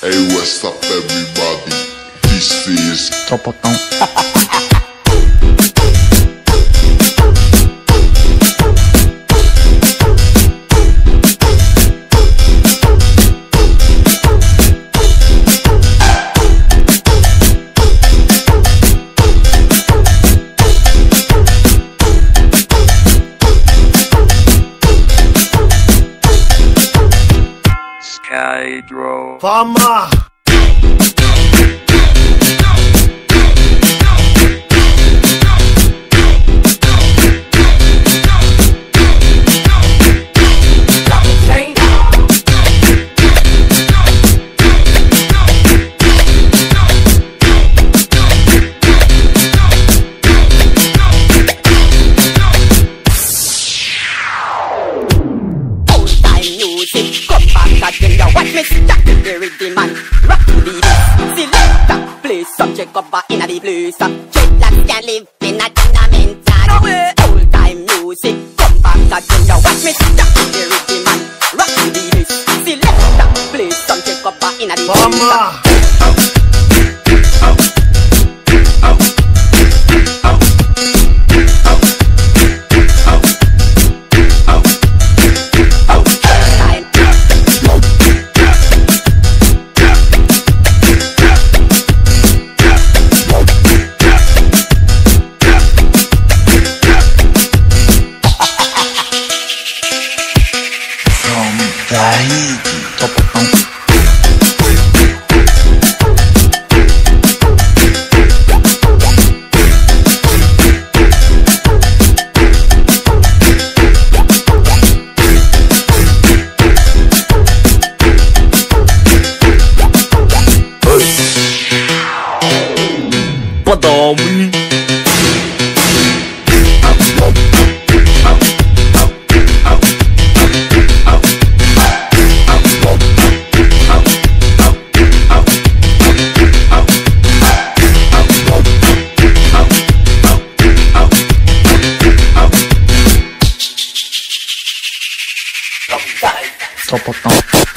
Hey, what's up everybody? This is Tropotão. Skydro. Fama! Watch me stack the rhythm and rock to the beat. Selector, play subject cover in a the place. Dreadlocks can live in a tenement. Old time music, come back again. Now watch me stack the rhythm and rock to the beat. Selector, play subject cover in a the place. Daí, Tropotão. Podome. Tropotão.